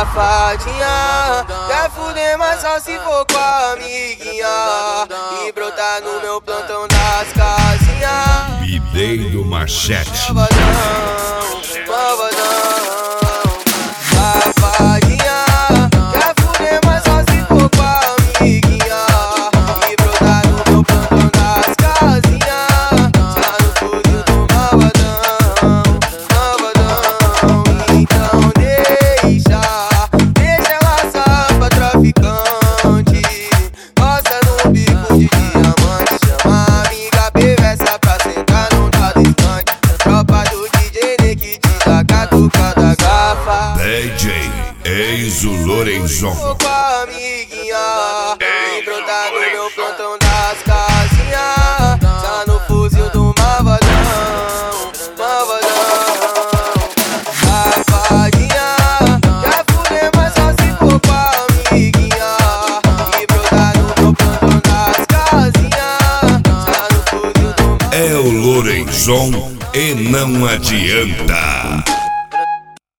Safadinha, quer fuder, mas só se for com a amiguinha e brotar no meu plantão das casinhas. Videiro Machete. Malvadão, malvadão. Safadinha, quer fuder, mas só se for com a amiguinha e brotar no meu plantão das casinhas. Tá no fuzil do malvadão, malvadão. Então deixa ela safra traficante. Gosta no bico de diamante. Chama a amiga perversa pra sentar no dado instante. Tropa do DJ que te dá catucada gafa. DJ Enzo Lorenzon. Com a amiguinha e brotar no meu plantão das casinhas. Tá no fuzil do malvadão, malvadão. Safadinha, quer fuder, mas só se for com a amiguinha e brotar no meu plantão das casinhas. Tá no fuzil do malvadão. É o Lorenzon e não adianta.